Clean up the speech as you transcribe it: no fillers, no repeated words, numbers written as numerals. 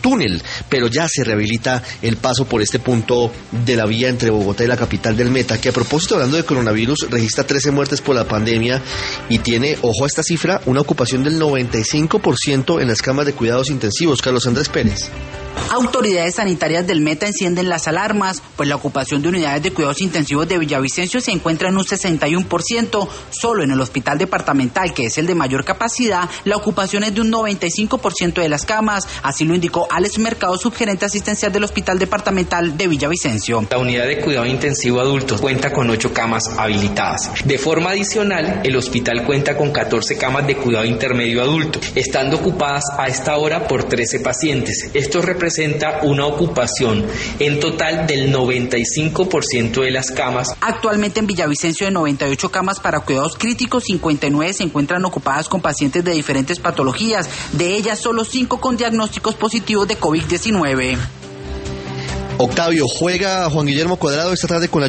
túnel, pero ya se rehabilita el paso por este punto de la vía entre Bogotá y la capital del Meta, que a propósito, hablando de coronavirus, registra 13 muertes por la pandemia y tiene, ojo a esta cifra, una ocupación del 95% en las camas de cuidados intensivos. Carlos Andrés Pérez. Autoridades sanitarias del Meta encienden las alarmas, pues la ocupación de unidades de cuidados intensivos de Villavicencio se encuentra en un 61%. Solo en el hospital departamental, que es el de mayor capacidad, la ocupación es de un 95% de las camas. Así lo indicó Alex Mercado, subgerente asistencial del hospital departamental de Villavicencio. La unidad de cuidado intensivo adulto cuenta con 8 camas habilitadas. De forma adicional, el hospital cuenta con 14 camas de cuidado intermedio adulto, estando ocupadas a esta hora por 13 pacientes. Esto representa una ocupación en total del 95% de las camas. Actualmente en Villavicencio, de 98 camas para cuidados críticos, 59 se encuentran ocupadas con pacientes de diferentes patologías, de ellas solo 5 con diagnósticos positivos de COVID-19. Octavio, juega Juan Guillermo Cuadrado esta tarde con la